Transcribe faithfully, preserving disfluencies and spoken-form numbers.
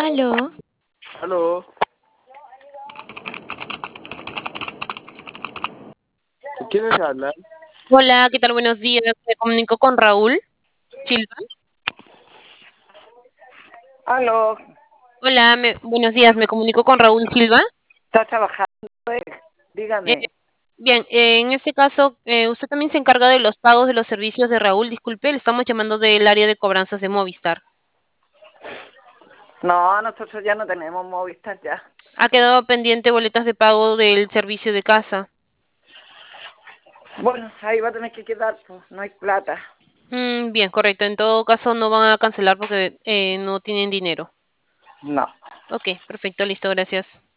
Aló. Aló, ¿quieres hablar? Hola, ¿qué tal? Buenos días. Me comunico con Raúl Silva. Aló, Hola, me- buenos días. Me comunico con Raúl Silva. ¿estás trabajando? eh? Eh, Dígame. bien, eh, en este caso, eh, usted también se encarga de los pagos de los servicios de Raúl. Disculpe, le estamos llamando del área de cobranzas de Movistar. No, nosotros ya no tenemos Movistar ya. Ha quedado pendiente boletas de pago del servicio de casa. Bueno, ahí va a tener que quedar, pues, no hay plata. Mm, bien, correcto. En todo caso, no van a cancelar porque eh, no tienen dinero. No. Ok, perfecto, listo, gracias.